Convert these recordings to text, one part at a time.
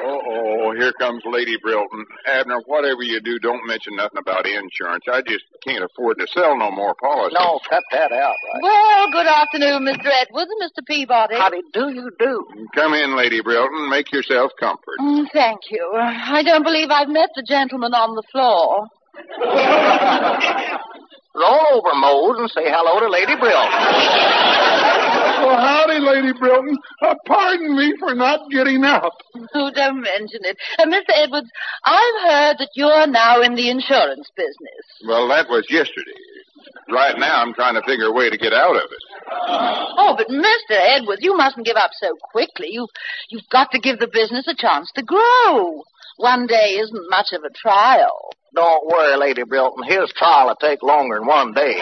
Uh-oh, here comes Lady Brilton. Abner, whatever you do, don't mention nothing about insurance. I just can't afford to sell no more policies. No, cut that out, right? Well, good afternoon, Mr. Edwards and Mr. Peabody. Howdy do you do? Come in, Lady Brilton. Make yourself comfortable. Thank you. I don't believe I've met the gentleman on the floor. Roll over, Mose, and say hello to Lady Brilton. Well, howdy, Lady Brilton. Pardon me for not getting up. Oh, don't mention it. Mr. Edwards, I've heard that you're now in the insurance business. Well, that was yesterday. Right now, I'm trying to figure a way to get out of it. Oh, but Mr. Edwards, you mustn't give up so quickly. You've got to give the business a chance to grow. One day isn't much of a trial. Don't worry, Lady Brilton. His trial will take longer than one day.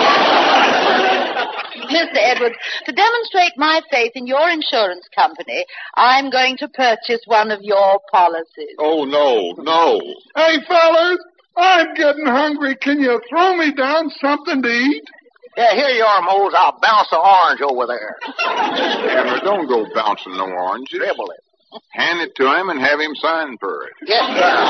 Mr. Edwards, to demonstrate my faith in your insurance company, I'm going to purchase one of your policies. Oh, no. Hey, fellas, I'm getting hungry. Can you throw me down something to eat? Yeah, here you are, Mose. I'll bounce the orange over there. Abner, don't go bouncing no oranges. Dribble it. Hand it to him and have him sign for it. Yes,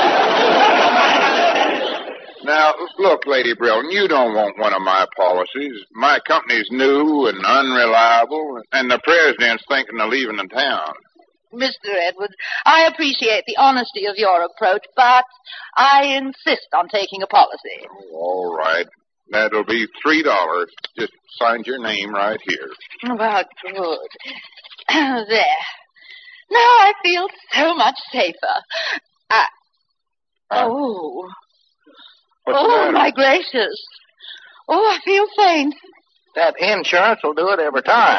sir. Now, look, Lady Brilton, you don't want one of my policies. My company's new and unreliable, and the president's thinking of leaving the town. Mr. Edwards, I appreciate the honesty of your approach, but I insist on taking a policy. Oh, all right. That'll be $3. Just sign your name right here. Well, good. There. Now I feel so much safer. Oh. What's the Oh, matter? my gracious. Oh, I feel faint. That insurance will do it every time.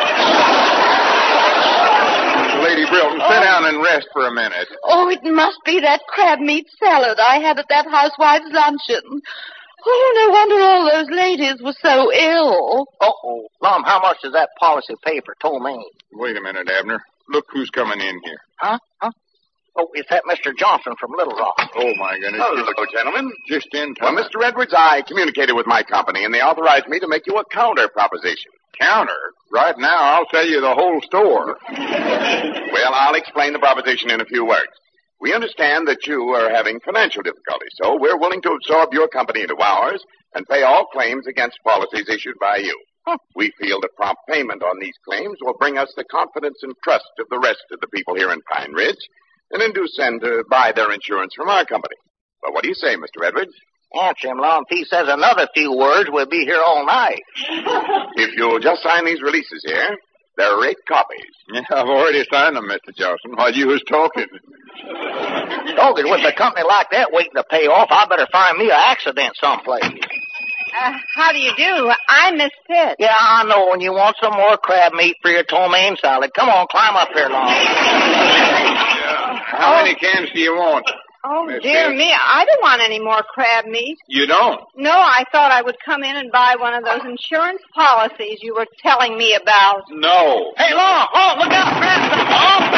Lady Brilton, sit down and rest for a minute. Oh, it must be that crab meat salad I had at that housewife's luncheon. Oh, no wonder all those ladies were so ill. Uh-oh. Lum, how much does that policy pay for Tomaine? Wait a minute, Abner. Look who's coming in here. Huh? Oh, is that Mr. Johnson from Little Rock? Oh, my goodness. Hello, gentlemen. Just in Well, time. Mr. Edwards, I communicated with my company, and they authorized me to make you a counter proposition. Counter? Right now, I'll tell you the whole store. Well, I'll explain the proposition in a few words. We understand that you are having financial difficulties, so we're willing to absorb your company into ours and pay all claims against policies issued by you. We feel that prompt payment on these claims will bring us the confidence and trust of the rest of the people here in Pine Ridge and induce them to buy their insurance from our company. Well, what do you say, Mr. Edwards? Answer him, Lum. If he says another few words, we'll be here all night. If you'll just sign these releases here, they're 8 copies. Yeah, I've already signed them, Mr. Johnson, while you was talking. Dogged, with a company like that waiting to pay off, I better find me an accident someplace. How do you do? I'm Miss Pitt. Yeah, I know. And you want some more crab meat for your Tomaine salad. Come on, climb up here, Lum. How many cans do you want? Oh, Miss dear Pitt? me. I don't want any more crab meat. You don't? No, I thought I would come in and buy one of those insurance policies you were telling me about. No. Hey, Lum, look out. Grab some,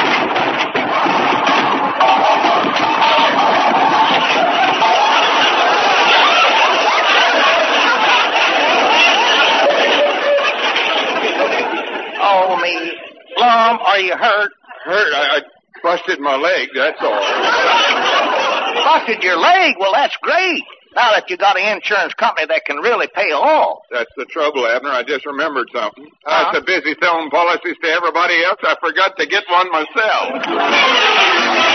Oh, me. Lum, are you hurt? Hurt? I busted my leg, that's all. Busted your leg? Well, that's great. Now that you got an insurance company that can really pay off. That's the trouble, Abner. I just remembered something. I was so busy selling policies to everybody else, I forgot to get one myself.